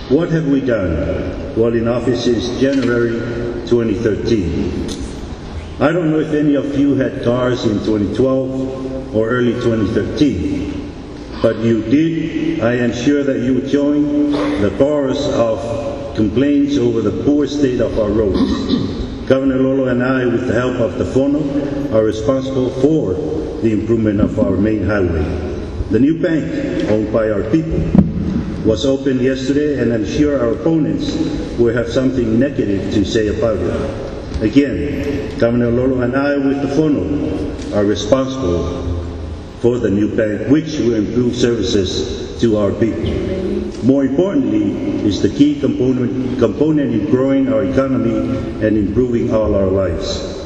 What have we done while in office since January 2013? I don't know if any of you had cars in 2012 or early 2013, but you did. I am sure that you join the chorus of complaints over the poor state of our roads. Governor Lolo and I, with the help of the Fono, are responsible for the improvement of our main highway. The new bank, owned by our people, was opened yesterday, and I'm sure our opponents will have something negative to say about it. Again, Governor Lolo and I, with the Fono, are responsible for the new bank, which will improve services to our people. More importantly, is the key component in growing our economy and improving all our lives.